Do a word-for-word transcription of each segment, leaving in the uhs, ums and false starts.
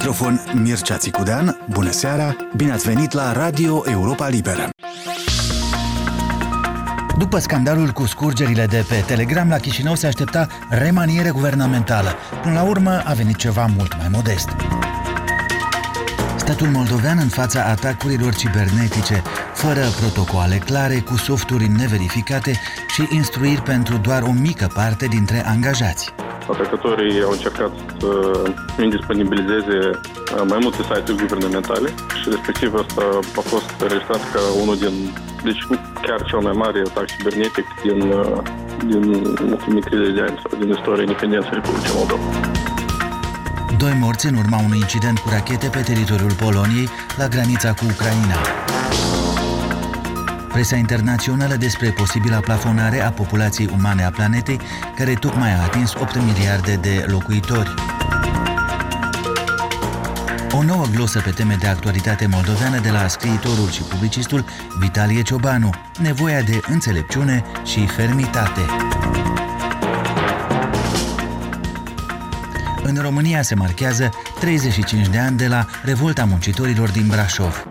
microfon Mircea Țicudean. Bună seara, bine ați venit la Radio Europa Liberă. După scandalul cu scurgerile de pe Telegram, la Chișinău se aștepta remaniere guvernamentală. Până la urmă a venit ceva mult mai modest. Statul moldovean în fața atacurilor cibernetice, fără protocoale clare, cu softuri neverificate și instruiri pentru doar o mică parte dintre angajați. Atacatorii au încercat să indisponibilizeze mai multe site-uri guvernamentale și respectiv asta a fost înregistrat ca unul din, deci chiar cel mai mare atac cibernetic din, din ultimii treizeci de ani sau din istoria independenței Republicii Moldova. Doi morți în urma unui incident cu rachete pe teritoriul Poloniei, la granița cu Ucraina. Presa internațională despre posibila plafonare a populației umane a planetei, care tocmai a atins opt miliarde de locuitori. O nouă glosă pe teme de actualitate moldoveană de la scriitorul și publicistul Vitalie Ciobanu, nevoia de înțelepciune și fermitate. În România se marchează treizeci și cinci de ani de la revolta muncitorilor din Brașov.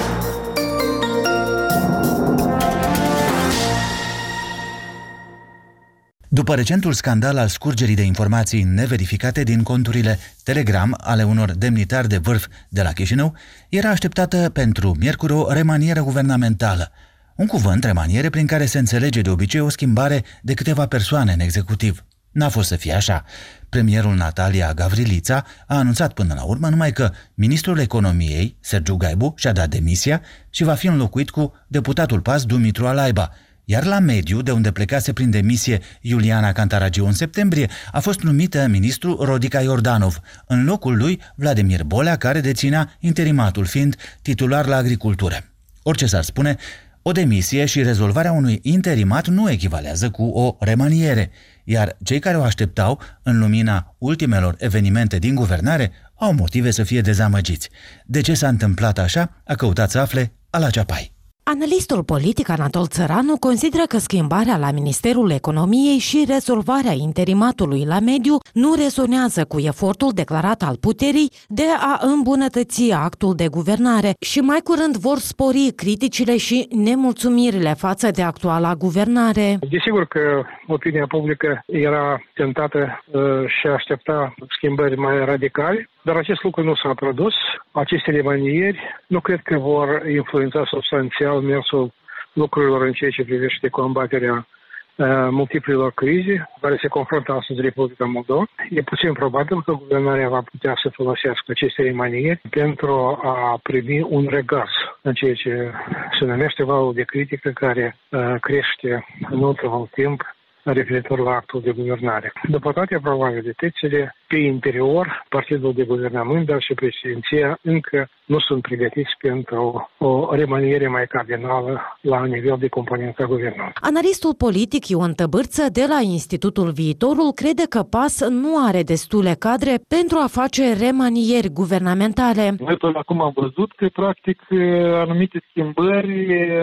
După recentul scandal al scurgerii de informații neverificate din conturile Telegram ale unor demnitari de vârf de la Chișinău, era așteptată pentru miercuri o remanieră guvernamentală. Un cuvânt, remaniere, prin care se înțelege de obicei o schimbare de câteva persoane în executiv. N-a fost să fie așa. Premierul Natalia Gavrilița a anunțat până la urmă numai că ministrul economiei, Sergiu Gaibu, și-a dat demisia și va fi înlocuit cu deputatul P A S Dumitru Alaiba. Iar la mediu, de unde plecase prin demisie Iuliana Cantaragiu în septembrie, a fost numită ministru Rodica Iordanov, în locul lui Vladimir Bolea, care deținea interimatul, fiind titular la agricultură. Orice s-ar spune, o demisie și rezolvarea unui interimat nu echivalează cu o remaniere, iar cei care o așteptau, în lumina ultimelor evenimente din guvernare, au motive să fie dezamăgiți. De ce s-a întâmplat așa, a căutat să afle Ala Ceapai. Analistul politic Anatol Țăranu consideră că schimbarea la Ministerul Economiei și rezolvarea interimatului la mediu nu rezonează cu efortul declarat al puterii de a îmbunătăți actul de guvernare și mai curând vor spori criticile și nemulțumirile față de actuala guvernare. Desigur că opinia publică era tentată uh, și aștepta schimbări mai radicale, dar acest lucru nu s-a produs. Aceste remanieri nu cred că vor influența substanțial mersul lucrurilor în ceea ce privește combaterea uh, multiplelor crize care se confruntă astăzi Republica Moldova. E puțin probabil că guvernarea va putea să folosească aceste remanieri pentru a primi un regaz în ceea ce se numește valul de critică care uh, crește în ultimul timp referitor la actul de guvernare. După toate probabilitățile, pe interior, Partidul de Guvernământ, dar și președinția încă nu sunt pregătiți pentru o remaniere mai cardinală la nivel de componența guvernului. Analistul politic Ion Tăbârță de la Institutul Viitorul crede că P A S nu are destule cadre pentru a face remanieri guvernamentale. Noi până acum am văzut că, practic, anumite schimbări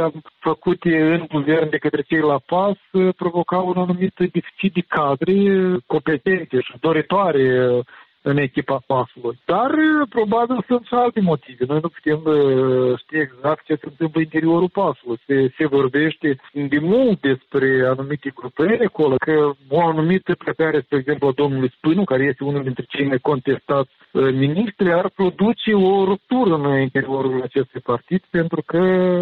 făcute în guvern de către cei la P A S provocau un anumit deficit de cadre competente și doritoare în echipa P A S-ului. Dar probabil sunt și alte motive. Noi nu putem ști exact ce se întâmplă în interiorul P A S-ului. Se, se vorbește de mult despre anumite grupări acolo, că o anumită plecare, spre exemplu, a domnului Spânu, care este unul dintre cei mai contestați ministri, ar produce o ruptură în interiorul acestui partid, pentru că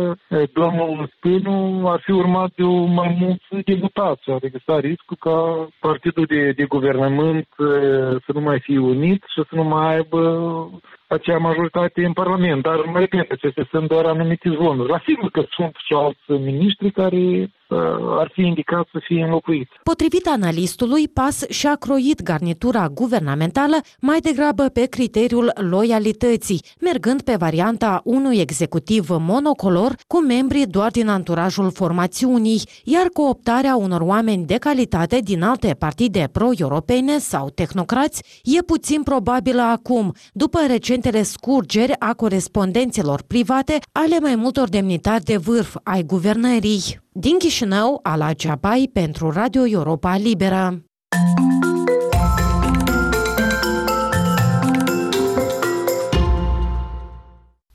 domnul Spânu ar fi urmat de o mai mulți deputați. Adică s-a riscul ca partidul de, de guvernământ să nu mai fie unit și să nu mai aibă acea majoritate în Parlament. Dar, mă repet, acestea sunt doar anumite zone. La sigur că sunt și alți miniștri care uh, ar fi indicat să fie înlocuiți. Potrivit analistului, P A S și-a croit garnitura guvernamentală mai degrabă pe criteriul loialității, mergând pe varianta unui executiv monocolor cu membri doar din anturajul formațiunii, iar cooptarea unor oameni de calitate din alte partide pro-europene sau tehnocrați e puțin probabilă acum, după recentele scurgeri a corespondențelor private ale mai multor demnitari de vârf ai guvernării. Din Chișinău, Ala Ceapai pentru Radio Europa Liberă.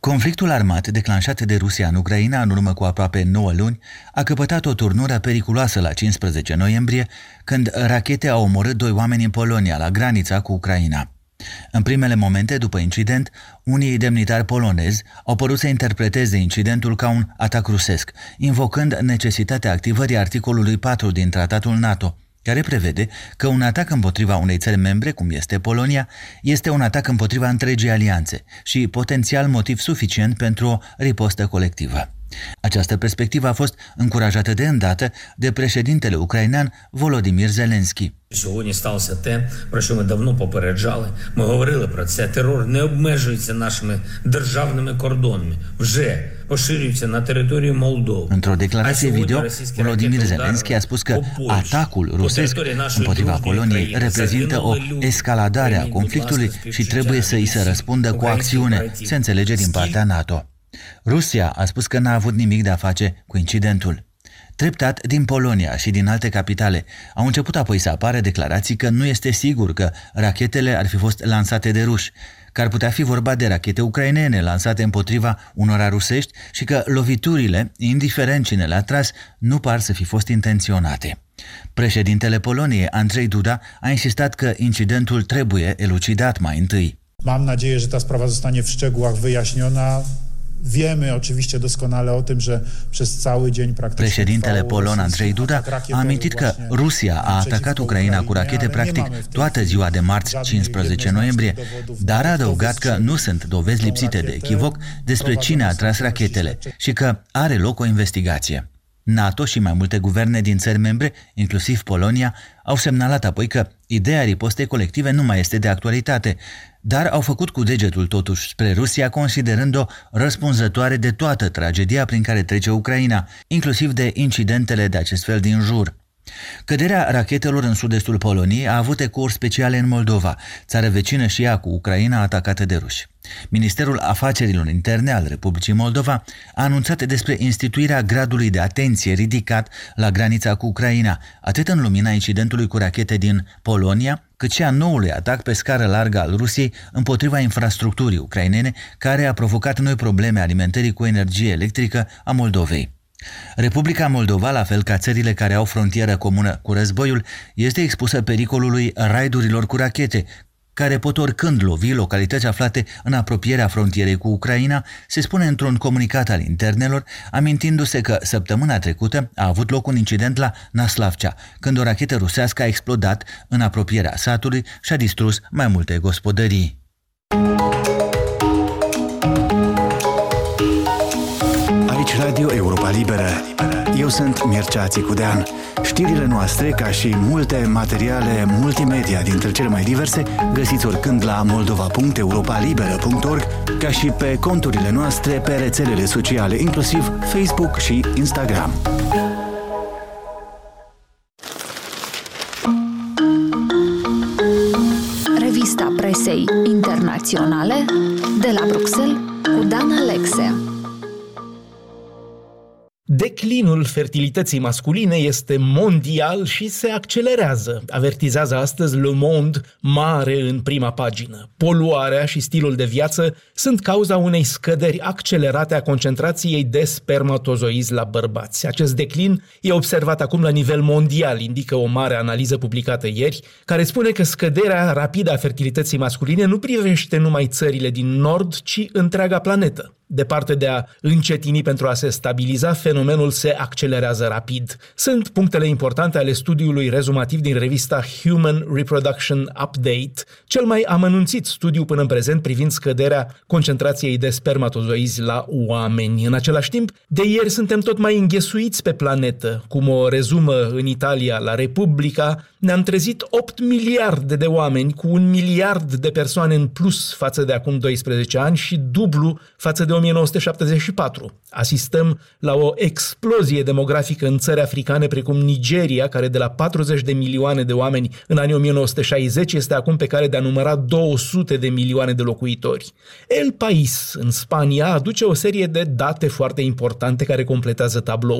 Conflictul armat declanșat de Rusia în Ucraina în urmă cu aproape nouă luni a căpătat o turnură periculoasă la cincisprezece noiembrie, când rachete au omorât doi oameni în Polonia, la granița cu Ucraina. În primele momente după incident, unii demnitari polonezi au părut să interpreteze incidentul ca un atac rusesc, invocând necesitatea activării articolului patru din Tratatul NATO, care prevede că un atac împotriva unei țări membre, cum este Polonia, este un atac împotriva întregii alianțe și potențial motiv suficient pentru o ripostă colectivă. Această perspectivă a fost încurajată de îndată de președintele ucrainean Volodymyr Zelensky. Сьогодні сталося те, про що ми давно попереджали. Ми говорили про це. Терор не обмежується нашими державними кордонами. Вже поширюється на територію Молдови. Într-o declarație video, Volodymyr Zelensky a spus că atacul rusesc împotriva Poloniei reprezintă o escaladare a conflictului și trebuie să îi se răspundă cu acțiune, se înțelege din partea NATO. Rusia a spus că n-a avut nimic de a face cu incidentul. Treptat, din Polonia și din alte capitale au început apoi să apară declarații că nu este sigur că rachetele ar fi fost lansate de ruși, că ar putea fi vorba de rachete ucrainene lansate împotriva unora rusești și că loviturile, indiferent cine le-a tras, nu par să fi fost intenționate. Președintele Poloniei, Andrzej Duda, a insistat că incidentul trebuie elucidat mai întâi. Mam nadzieję, że ta sprawa zostanie w szczegółach wyjaśniona. Wiemy oczywiście doskonale o tym, że przez cały dzień praktycznie Președintele polon Andrzej Duda a amintit că Rusia a atacat Ucraina cu rachete practic toată ziua de marți cincisprezece noiembrie, dar a adăugat că nu sunt dovezi lipsite de echivoc despre cine a tras rachetele și că are loc o investigație. NATO și mai multe guverne din țări membre, inclusiv Polonia, au semnalat apoi că ideea ripostei colective nu mai este de actualitate, dar au făcut cu degetul totuși spre Rusia, considerând-o răspunzătoare de toată tragedia prin care trece Ucraina, inclusiv de incidentele de acest fel din jur. Căderea rachetelor în sud-estul Poloniei a avut ecouri speciale în Moldova, țară vecină și ea cu Ucraina atacată de ruși. Ministerul Afacerilor Interne al Republicii Moldova a anunțat despre instituirea gradului de atenție ridicat la granița cu Ucraina, atât în lumina incidentului cu rachete din Polonia, cât și a noului atac pe scară largă al Rusiei împotriva infrastructurii ucrainene, care a provocat noi probleme alimentării cu energie electrică a Moldovei. Republica Moldova, la fel ca țările care au frontieră comună cu războiul, este expusă pericolului raidurilor cu rachete, care pot oricând lovi localități aflate în apropierea frontierei cu Ucraina, se spune într-un comunicat al internelor, amintindu-se că săptămâna trecută a avut loc un incident la Naslavcea, când o rachetă rusească a explodat în apropierea satului și a distrus mai multe gospodării. Aici Radio Europa Liberă. Eu sunt Mircea Țicudean. Știrile noastre, ca și multe materiale multimedia dintre cele mai diverse, găsiți oricând la moldova punct europa liberă punct org, ca și pe conturile noastre pe rețelele sociale, inclusiv Facebook și Instagram. Revista presei internaționale de la Bruxelles cu Dan Alexe. Declinul fertilității masculine este mondial și se accelerează, avertizează astăzi Le Monde mare în prima pagină. Poluarea și stilul de viață sunt cauza unei scăderi accelerate a concentrației de spermatozoizi la bărbați. Acest declin e observat acum la nivel mondial, indică o mare analiză publicată ieri, care spune că scăderea rapidă a fertilității masculine nu privește numai țările din nord, ci întreaga planetă. Departe de a încetini pentru a se stabiliza, fenomenul se accelerează rapid. Sunt punctele importante ale studiului rezumativ din revista Human Reproduction Update, cel mai amănunțit studiu până în prezent privind scăderea concentrației de spermatozoizi la oameni. În același timp, de ieri suntem tot mai înghesuiți pe planetă. Cum o rezumă în Italia la Republica, ne-am trezit opt miliarde de oameni cu un miliard de persoane în plus față de acum doisprezece ani și dublu față de o mie nouă sute șaptezeci și patru. Asistăm la o explozie demografică în țări africane precum Nigeria, care de la patruzeci de milioane de oameni în anii o mie nouă sute șaizeci este acum pe care de a număra două sute de milioane de locuitori. El País, în Spania, aduce o serie de date foarte importante care completează tabloul.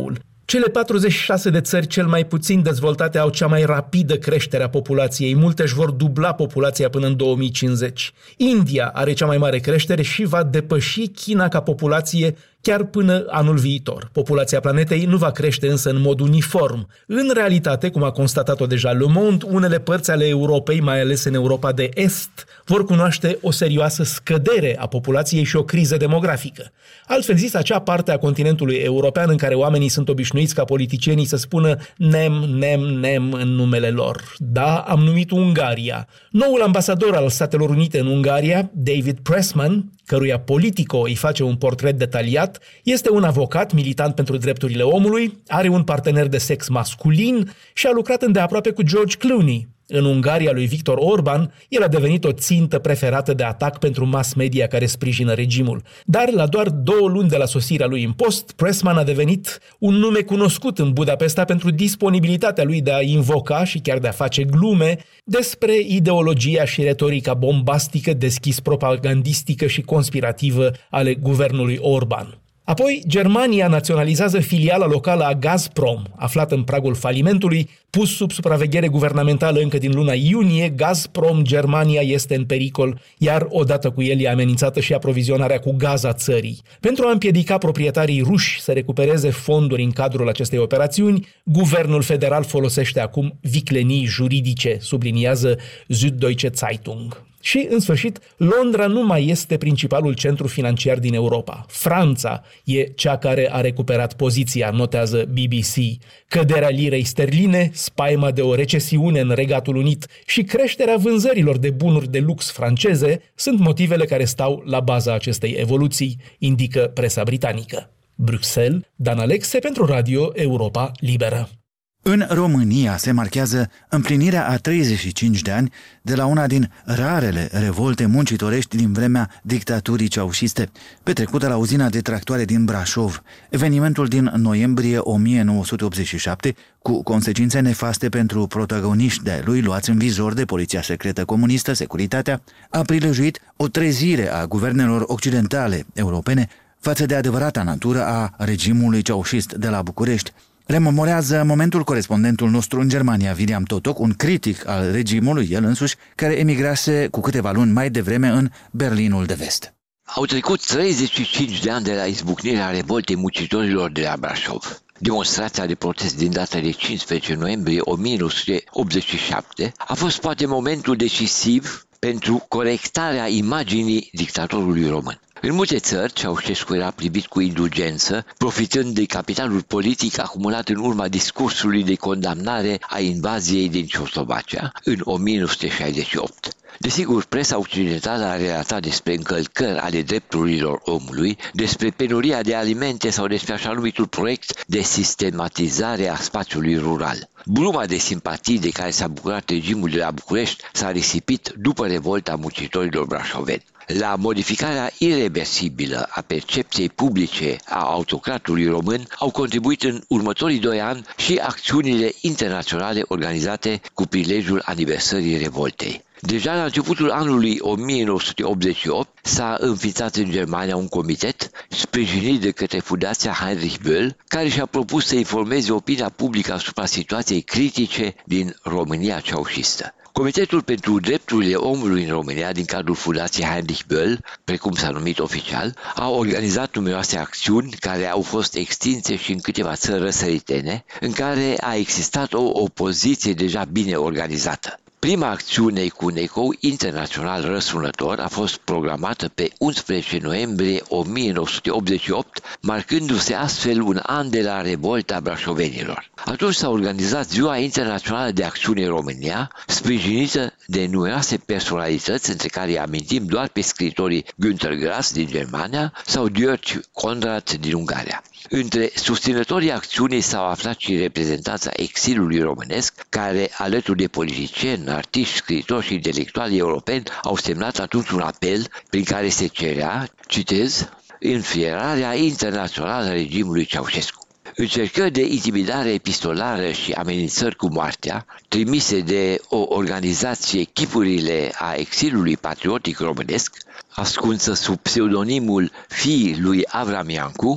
Cele patruzeci și șase de țări cel mai puțin dezvoltate au cea mai rapidă creștere a populației. Multe își vor dubla populația până în două mii cincizeci. India are cea mai mare creștere și va depăși China ca populație chiar până anul viitor. Populația planetei nu va crește însă în mod uniform. În realitate, cum a constatat-o deja Le Monde, unele părți ale Europei, mai ales în Europa de Est, vor cunoaște o serioasă scădere a populației și o criză demografică. Altfel zis, acea parte a continentului european în care oamenii sunt obișnuiți ca politicienii să spună nem, nem, nem în numele lor. Da, am numit Ungaria. Noul ambasador al Statelor Unite în Ungaria, David Pressman, căruia Politico îi face un portret detaliat, este un avocat militant pentru drepturile omului, are un partener de sex masculin și a lucrat îndeaproape cu George Clooney. În Ungaria lui Viktor Orban, el a devenit o țintă preferată de atac pentru mass media care sprijină regimul. Dar la doar două luni de la sosirea lui în post, Pressman a devenit un nume cunoscut în Budapesta pentru disponibilitatea lui de a invoca și chiar de a face glume despre ideologia și retorica bombastică, deschis propagandistică și conspirativă ale guvernului Orban. Apoi, Germania naționalizează filiala locală a Gazprom, aflată în pragul falimentului, pus sub supraveghere guvernamentală încă din luna iunie. Gazprom Germania este în pericol, iar odată cu el e amenințată și aprovizionarea cu gaz a țării. Pentru a împiedica proprietarii ruși să recupereze fonduri în cadrul acestei operațiuni, guvernul federal folosește acum viclenii juridice, subliniază Süddeutsche Zeitung. Și, în sfârșit, Londra nu mai este principalul centru financiar din Europa. Franța e cea care a recuperat poziția, notează B B C. Căderea lirei sterline, spaima de o recesiune în Regatul Unit și creșterea vânzărilor de bunuri de lux franceze sunt motivele care stau la baza acestei evoluții, indică presa britanică. Bruxelles, Dan Alexe pentru Radio Europa Liberă. În România se marchează împlinirea a treizeci și cinci de ani de la una din rarele revolte muncitorești din vremea dictaturii ceaușiste, petrecută la uzina de tractoare din Brașov. Evenimentul din noiembrie o mie nouă sute optzeci și șapte, cu consecințe nefaste pentru protagoniști de lui luați în vizor de poliția secretă comunistă, Securitatea, a prilejuit o trezire a guvernelor occidentale europene față de adevărata natură a regimului ceaușist de la București. Rememorează momentul corespondentul nostru în Germania, William Totok, un critic al regimului, el însuși, care emigrase cu câteva luni mai devreme în Berlinul de Vest. Au trecut treizeci și cinci de ani de la izbucnirea revoltei muncitorilor de la Brașov. Demonstrația de protest din data de cincisprezece noiembrie o mie nouă sute optzeci și șapte a fost poate momentul decisiv pentru corectarea imaginii dictatorului român. În multe țări, Ceaușescu era privit cu indulgență, profitând de capitalul politic acumulat în urma discursului de condamnare a invaziei din Ceoslovacia în o mie nouă sute șaizeci și opt. Desigur, presa occidentală a relatat despre încălcări ale drepturilor omului, despre penuria de alimente sau despre așa numitul proiect de sistematizare a spațiului rural. Bruma de simpatii de care s-a bucurat regimul de la București s-a risipit după revolta muncitorilor brașoveni. La modificarea ireversibilă a percepției publice a autocratului român au contribuit în următorii doi ani și acțiunile internaționale organizate cu prilejul aniversării revoltei. Deja la începutul anului o mie nouă sute optzeci și opt s-a înființat în Germania un comitet sprijinit de către Fundația Heinrich Böll, care și-a propus să informeze opinia publică asupra situației critice din România ceaușistă. Comitetul pentru Drepturile Omului în România, din cadrul Fundației Heinrich Böll, precum s-a numit oficial, a organizat numeroase acțiuni care au fost extinse și în câteva țări răsăritene, în care a existat o opoziție deja bine organizată. Prima acțiune cu un ecou internațional răsunător a fost programată pe unsprezece noiembrie o mie nouă sute optzeci și opt, marcându-se astfel un an de la revolta brașovenilor. Atunci s-a organizat Ziua Internațională de Acțiune în România, sprijinită de numeroase personalități, între care amintim doar pe scriitorii Günter Grass din Germania sau György Conrad din Ungaria. Între susținătorii acțiunii s-au aflat și reprezentanța exilului românesc, care, alături de politicieni, artiști, scriitori și intelectuali europeni, au semnat atunci un apel prin care se cerea, citez, înfierarea internațională a regimului Ceaușescu. Încercări de intimidare epistolară și amenințări cu moartea, trimise de o organizație Chipurile a exilului patriotic românesc, ascunsă sub pseudonimul fiii lui Avram Iancu,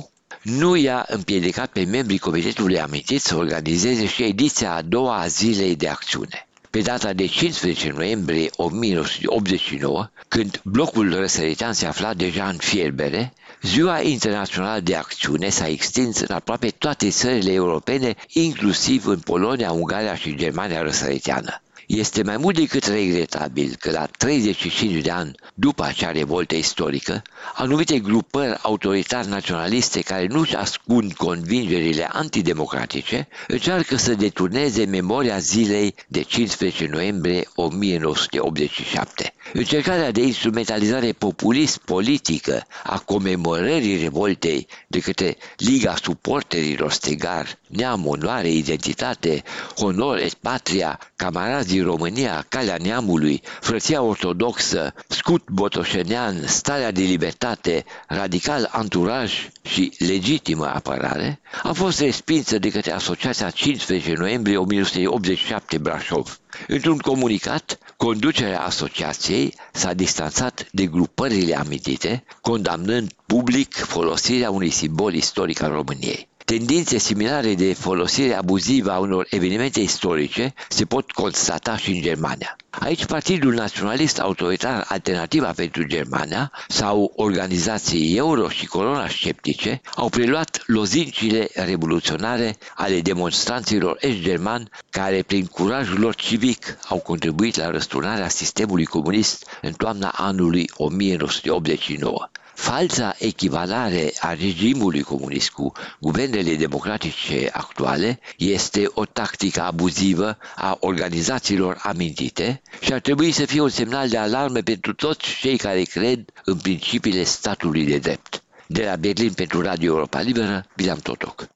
nu i-a împiedicat pe membrii Comitetului Amintit să organizeze și ediția a doua a Zilei de Acțiune. Pe data de cincisprezece noiembrie o mie nouă sute optzeci și nouă, când blocul răsăritean se afla deja în fierbere, Ziua Internațională de Acțiune s-a extins în aproape toate țările europene, inclusiv în Polonia, Ungaria și Germania răsăriteană. Este mai mult decât regretabil că la treizeci și cinci de ani după acea revoltă istorică, anumite grupări autoritar-naționaliste care nu-și ascund convingerile antidemocratice încearcă să deturneze memoria zilei de cincisprezece noiembrie o mie nouă sute optzeci și șapte. Încercarea de instrumentalizare populist-politică a comemorării revoltei de către Liga Suporterilor Stegar, Neam, Onoare, Identitate, Honor et Patria, Camarazi din România, Calea Neamului, Frăția Ortodoxă, Scut Botoșenean, Starea de Libertate, Radical Anturaj și Legitimă Apărare, a fost respinsă de către Asociația cincisprezece noiembrie o mie nouă sute optzeci și șapte Brașov. Într-un comunicat, conducerea asociației s-a distanțat de grupările amintite, condamnând public folosirea unui simbol istoric al României. Tendințe similare de folosire abuzivă a unor evenimente istorice se pot constata și în Germania. Aici Partidul Naționalist Autoritar Alternativa pentru Germania sau organizații euro și corona sceptice au preluat lozincile revoluționare ale demonstranților est-germani care, prin curajul lor civic, au contribuit la răsturnarea sistemului comunist în toamna anului o mie nouă sute optzeci și nouă. Falsa echivalare a regimului comunist cu guvernele democratice actuale este o tactică abuzivă a organizațiilor amintite și ar trebui să fie un semnal de alarmă pentru toți cei care cred în principiile statului de drept. De la Berlin pentru Radio Europa Liberă, Bilam Totoc.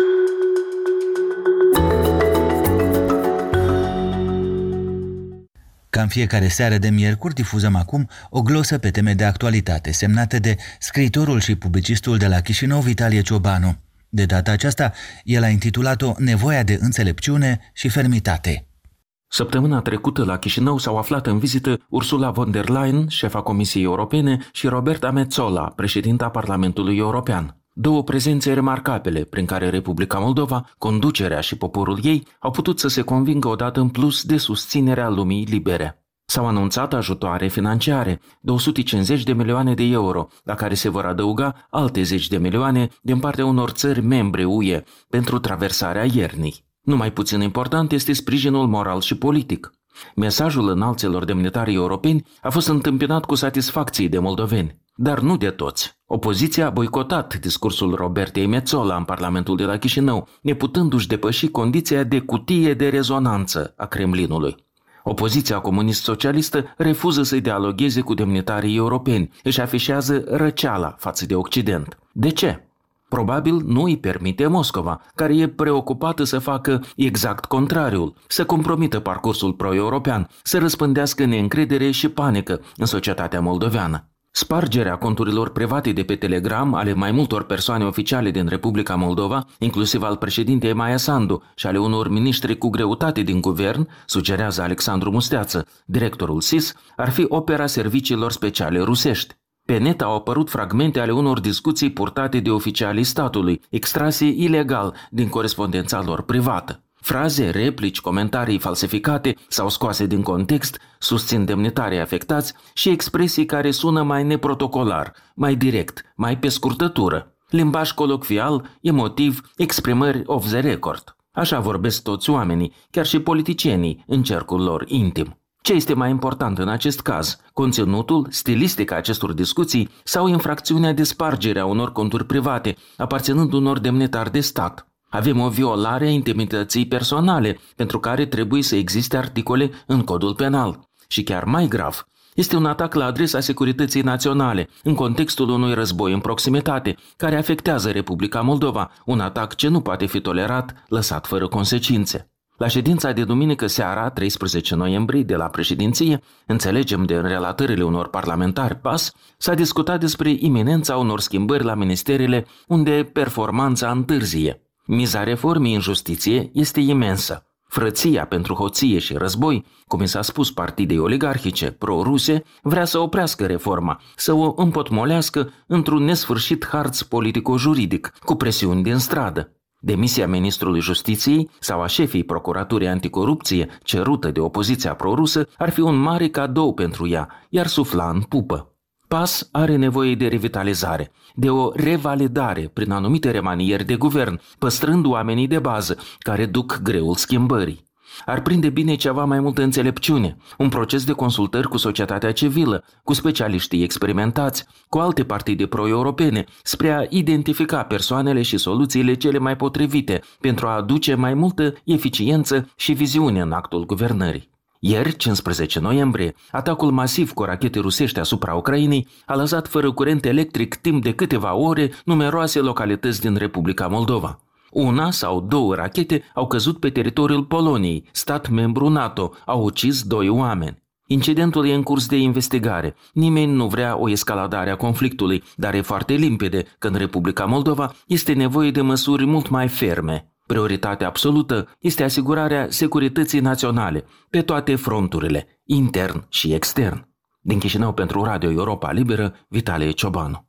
Ca în fiecare seară de miercuri, difuzăm acum o glosă pe teme de actualitate, semnate de scriitorul și publicistul de la Chișinău, Vitalie Ciobanu. De data aceasta, el a intitulat-o Nevoia de înțelepciune și fermitate. Săptămâna trecută la Chișinău s-au aflat în vizită Ursula von der Leyen, șefa Comisiei Europene, și Roberta Metsola, președinta Parlamentului European. Două prezențe remarcabile prin care Republica Moldova, conducerea și poporul ei au putut să se convingă odată în plus de susținerea lumii libere. S-au anunțat ajutoare financiare, două sute cincizeci de milioane de euro, la care se vor adăuga alte zeci de milioane din partea unor țări membre U E pentru traversarea iernii. Nu mai puțin important este sprijinul moral și politic. Mesajul înalților demnitari europeni a fost întâmpinat cu satisfacție de moldoveni, dar nu de toți. Opoziția a boicotat discursul Robertei Metsola în Parlamentul de la Chișinău, neputându-și depăși condiția de cutie de rezonanță a Kremlinului. Opoziția comunist-socialistă refuză să dialogheze cu demnitarii europeni, își afișează răceala față de Occident. De ce? Probabil nu îi permite Moscova, care e preocupată să facă exact contrariul, să compromită parcursul pro-european, să răspândească neîncredere și panică în societatea moldoveană. Spargerea conturilor private de pe Telegram ale mai multor persoane oficiale din Republica Moldova, inclusiv al președintei Maia Sandu și ale unor miniștri cu greutate din guvern, sugerează Alexandru Musteață, directorul S I S, ar fi opera serviciilor speciale rusești. Pe net au apărut fragmente ale unor discuții purtate de oficialii statului, extrase ilegal din corespondența lor privată. Fraze, replici, comentarii falsificate sau scoase din context susțin demnitarii afectați și expresii care sună mai neprotocolar, mai direct, mai pe scurtătură. Limbaj colocvial, emotiv, exprimări off the record. Așa vorbesc toți oamenii, chiar și politicienii, în cercul lor intim. Ce este mai important în acest caz? Conținutul, stilistica acestor discuții sau infracțiunea de spargere a unor conturi private, aparținând unor demnitari de stat? Avem o violare a intimității personale, pentru care trebuie să existe articole în codul penal. Și chiar mai grav, este un atac la adresa securității naționale, în contextul unui război în proximitate, care afectează Republica Moldova, un atac ce nu poate fi tolerat, lăsat fără consecințe. La ședința de duminică seara, treisprezece noiembrie, de la președinție, înțelegem de în relatările unor parlamentari P A S, s-a discutat despre iminența unor schimbări la ministerele unde performanța întârzie. Miza reformei în justiție este imensă. Frăția pentru hoție și război, cum i s-a spus partidei oligarhice pro-ruse, vrea să oprească reforma, să o împotmolească într-un nesfârșit harț politico-juridic, cu presiuni din stradă. Demisia ministrului Justiției sau a șefii Procuraturii Anticorupție, cerută de opoziția pro-rusă, ar fi un mare cadou pentru ea, iar sufla în pupă. PAS are nevoie de revitalizare, de o revalidare prin anumite remanieri de guvern, păstrând oamenii de bază, care duc greul schimbării. Ar prinde bine ceva mai multă înțelepciune, un proces de consultări cu societatea civilă, cu specialiștii experimentați, cu alte partide pro-europene, spre a identifica persoanele și soluțiile cele mai potrivite pentru a aduce mai multă eficiență și viziune în actul guvernării. Ieri, cincisprezece noiembrie, atacul masiv cu rachete rusești asupra Ucrainei a lăsat fără curent electric timp de câteva ore numeroase localități din Republica Moldova. Una sau două rachete au căzut pe teritoriul Poloniei, stat membru NATO, au ucis doi oameni. Incidentul e în curs de investigare. Nimeni nu vrea o escaladare a conflictului, dar e foarte limpede că în Republica Moldova este nevoie de măsuri mult mai ferme. Prioritatea absolută este asigurarea securității naționale pe toate fronturile, intern și extern. Din Chișinău pentru Radio Europa Liberă, Vitalie Ciobanu.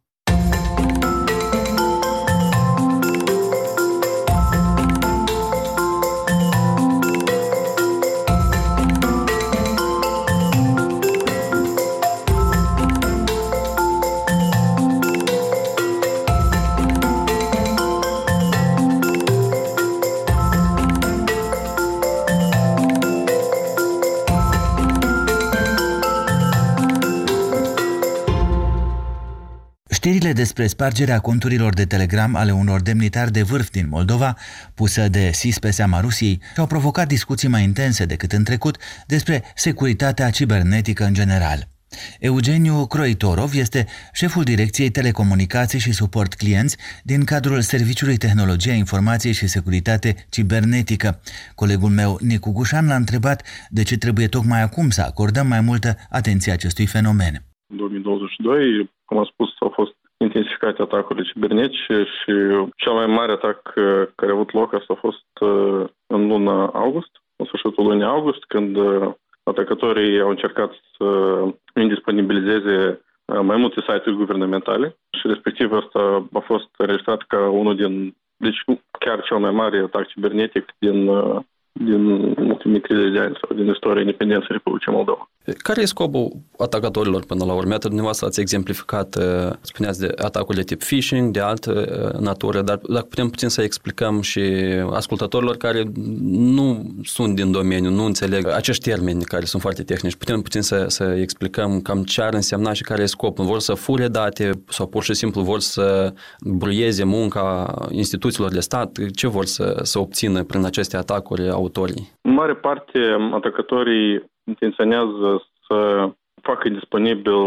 Știrile despre spargerea conturilor de Telegram ale unor demnitari de vârf din Moldova, pusă de S I S pe seama Rusiei, au provocat discuții mai intense decât în trecut despre securitatea cibernetică în general. Eugeniu Croitorov este șeful Direcției Telecomunicații și Suport Clienți din cadrul Serviciului Tehnologia Informației și Securitate Cibernetică. Colegul meu, Nicu Gușan, l-a întrebat de ce trebuie tocmai acum să acordăm mai multă atenție acestui fenomen. În două mii douăzeci și doi, cum am spus, au fost intensificate atacurile cibernetice și cel mai mare atac care a avut loc asta a fost în luna august, în sfârșitul lunii august, când atacatorii au încercat să indisponibilizeze mai multe site-uri guvernamentale și respectiv asta a fost înregistrat ca unul din, deci chiar cel mai mare atac cibernetic din din ultimii treizeci de ani sau din istoria independenței Republicii Moldova. Care e scopul atacatorilor până la urmă? Iată, dumneavoastră ați exemplificat, spuneați de atacuri de tip phishing, de altă natură, dar dacă putem puțin să explicăm și ascultătorilor care nu sunt din domeniu, nu înțeleg acești termeni care sunt foarte tehnici, putem puțin să, să explicăm cam ce ar însemna și care e scopul. Vor să fure date sau pur și simplu vor să bruieze munca instituțiilor de stat? Ce vor să, să obțină prin aceste atacuri autorii? În mare parte, atacatorii intenționează să facă disponibil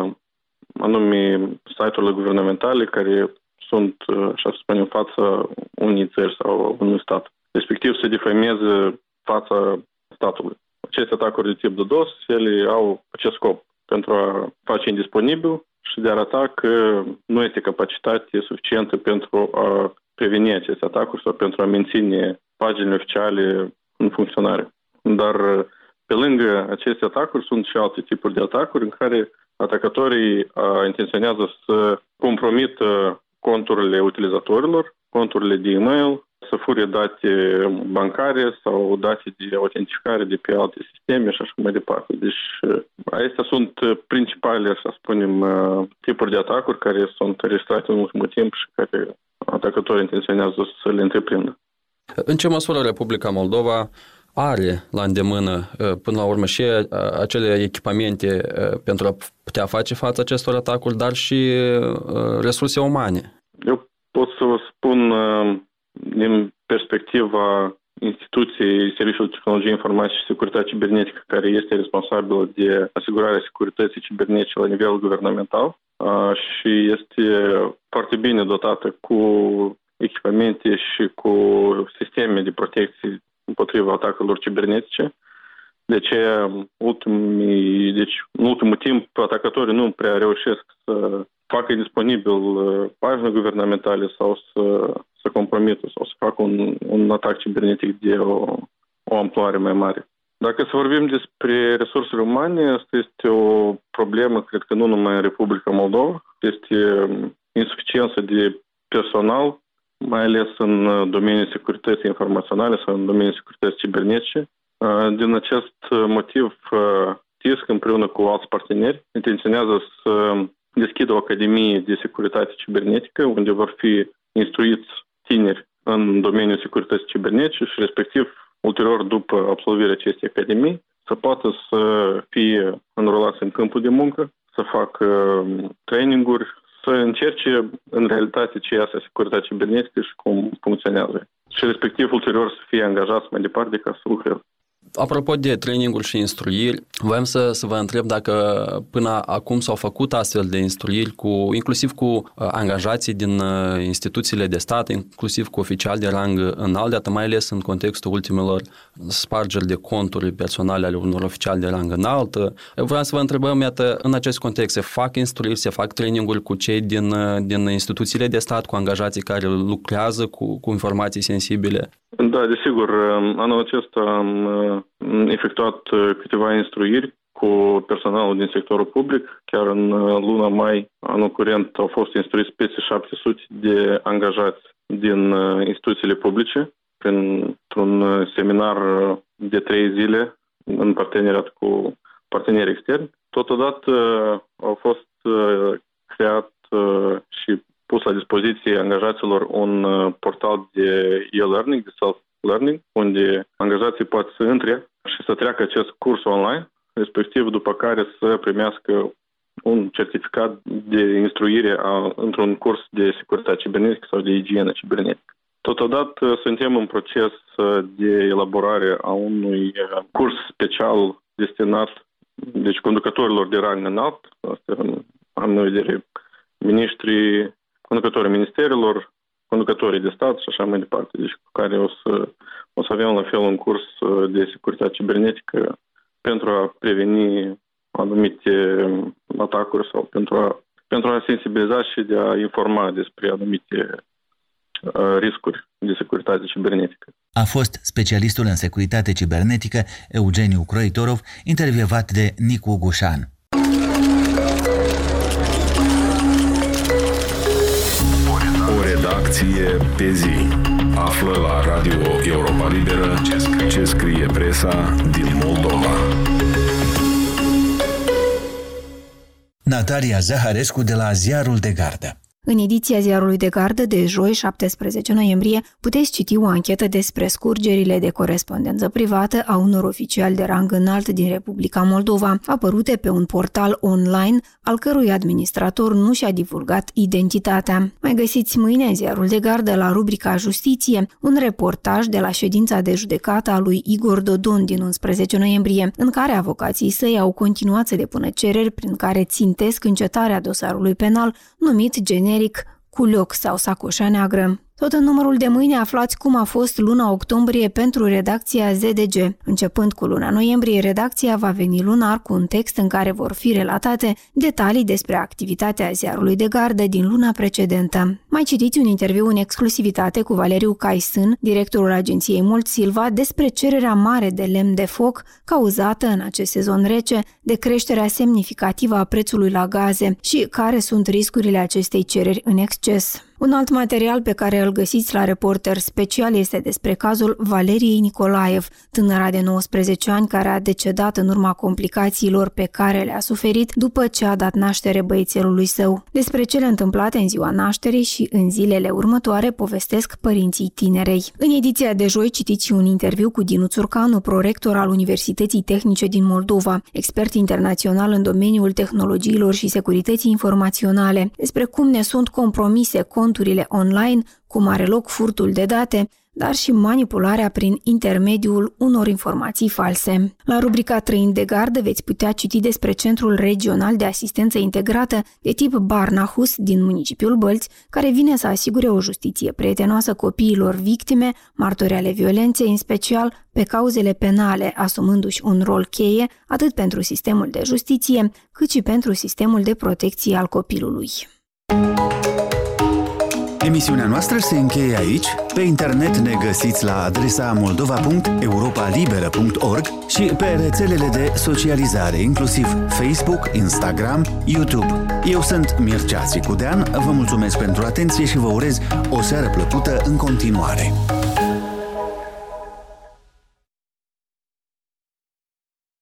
anume site-urile guvernamentale care sunt, așa să spunem, în fața unei țări sau unui stat. Respectiv să defăimeze fața statului. Aceste atacuri de tip DDoS, ele au acest scop pentru a face indisponibil și de a arăta că nu este capacitate suficientă pentru a preveni aceste atacuri sau pentru a menține paginile oficiale în funcționare. Dar pe lângă aceste atacuri sunt și alte tipuri de atacuri în care atacatorii intenționează să compromită conturile utilizatorilor, conturile de e-mail, să fure date bancare sau date de autentificare de pe alte sisteme și așa mai departe. Deci acestea sunt principalele, să spunem, tipuri de atacuri care sunt înregistrate în ultimul timp și care atacatorii intenționează să le întreprindă. În ce măsură Republica Moldova are la îndemână, până la urmă, și acele echipamente pentru a putea face față acestor atacuri, dar și resurse umane? Eu pot să vă spun din perspectiva instituției Serviciului Tehnologiei Informației și Securitate Cibernetică, care este responsabilă de asigurarea securității cibernetice la nivel guvernamental și este foarte bine dotată cu echipamente și cu sisteme de protecție împotriva atacurilor cibernetice. De aceea, ultimii, deci, în ultimul timp, atacatorii nu prea reușesc să facă disponibil pagini guvernamentale sau să, să compromită sau să facă un, un atac cibernetic de o, o amploare mai mare. Dacă să vorbim despre resursele umane, asta este o problemă, cred că nu numai în Republica Moldova, este insuficiență de personal, mai ales în domeniul securității informaționale sau în domeniul securității cibernetice. Din acest motiv, T I S C împreună cu alți parteneri intenționează să deschidă o academie de securitate cibernetică, unde vor fi instruiți tineri în domeniul securității cibernetice și respectiv, ulterior, după absolvirea acestei academii, să poată să fie înrolați în câmpul de muncă, să facă traininguri, să încerce în realitate ce este securitatea cibernetică și cum funcționează. Și respectiv, ulterior, să fie angajați mai departe ca să lucreze. Apropo de traininguri și instruiri, voiam să, să vă întreb dacă până acum s-au făcut astfel de instruiri, cu, inclusiv cu angajații din instituțiile de stat, inclusiv cu oficiali de rang înalt, dată mai ales în contextul ultimelor spargeri de conturi personale ale unor oficiali de rang înalt. Vreau să vă întrebăm, iată, în acest context se fac instruiri, se fac traininguri cu cei din, din instituțiile de stat, cu angajații care lucrează cu, cu informații sensibile? Da, desigur. Anul acesta am efectuat câteva instruiri cu personalul din sectorul public. Chiar în luna mai, anul curent, au fost instruiți peste șapte sute de angajați din instituțiile publice printr-un seminar de trei zile în parteneriat cu parteneri externi. Totodată au fost creat și pus la dispoziție angajaților un portal de e-learning, de self-learning, unde angajații pot să intre și să treacă acest curs online, respectiv după care să primească un certificat de instruire a, într-un curs de securitate cibernetică sau de igienă cibernetică. Totodată suntem în proces de elaborare a unui curs special destinat deci conducătorilor de rang înalt, asta am în vedere miniștrii, conducătorii ministerilor, conducătorii de stat și așa mai departe, deci cu care o să, o să avem la fel un curs de securitate cibernetică pentru a preveni anumite atacuri sau pentru a, pentru a sensibiliza și de a informa despre anumite uh, riscuri de securitate cibernetică. A fost specialistul în securitate cibernetică Eugeniu Croitorov, intervievat de Nicu Gușan. Redacție pe zi. Află la Radio Europa Liberă ce scrie presa din Moldova. Natalia Zaharescu de la Ziarul de Gardă. În ediția Ziarului de Gardă de joi, șaptesprezece noiembrie, puteți citi o anchetă despre scurgerile de corespondență privată a unor oficiali de rang înalt din Republica Moldova, apărute pe un portal online, al cărui administrator nu și-a divulgat identitatea. Mai găsiți mâine în Ziarul de Gardă, la rubrica Justiție, un reportaj de la ședința de judecată a lui Igor Dodon din unsprezece noiembrie, în care avocații săi au continuat să depună cereri prin care țintesc încetarea dosarului penal numit generic Culioc sau Sacoșa Neagră. Tot în numărul de mâine aflați cum a fost luna octombrie pentru redacția Z D G. Începând cu luna noiembrie, redacția va veni lunar cu un text în care vor fi relatate detalii despre activitatea Ziarului de Gardă din luna precedentă. Mai citiți un interviu în exclusivitate cu Valeriu Caisân, directorul agenției Mult Silva, despre cererea mare de lemn de foc cauzată în acest sezon rece de creșterea semnificativă a prețului la gaze și care sunt riscurile acestei cereri în exces. Un alt material pe care îl găsiți la Reporter Special este despre cazul Valeriei Nicolaev, tânăra de nouăsprezece ani care a decedat în urma complicațiilor pe care le-a suferit după ce a dat naștere băiețelului său. Despre cele întâmplate în ziua nașterii și în zilele următoare povestesc părinții tinerei. În ediția de joi citiți un interviu cu Dinu Țurcanu, prorector al Universității Tehnice din Moldova, expert internațional în domeniul tehnologiilor și securității informaționale, despre cum ne sunt compromise conturile online, cum are loc furtul de date, dar și manipularea prin intermediul unor informații false. La rubrica Trăind de Gardă veți putea citi despre Centrul Regional de Asistență Integrată de tip Barnahus din municipiul Bălți, care vine să asigure o justiție prietenoasă copiilor victime, martori ale violenței, în special pe cauzele penale, asumându-și un rol cheie atât pentru sistemul de justiție, cât și pentru sistemul de protecție al copilului. Emisiunea noastră se încheie aici. Pe internet ne găsiți la adresa moldova punct europa liberă punct org și pe rețelele de socializare, inclusiv Facebook, Instagram, YouTube. Eu sunt Mircea Țicudean, vă mulțumesc pentru atenție și vă urez o seară plăcută în continuare.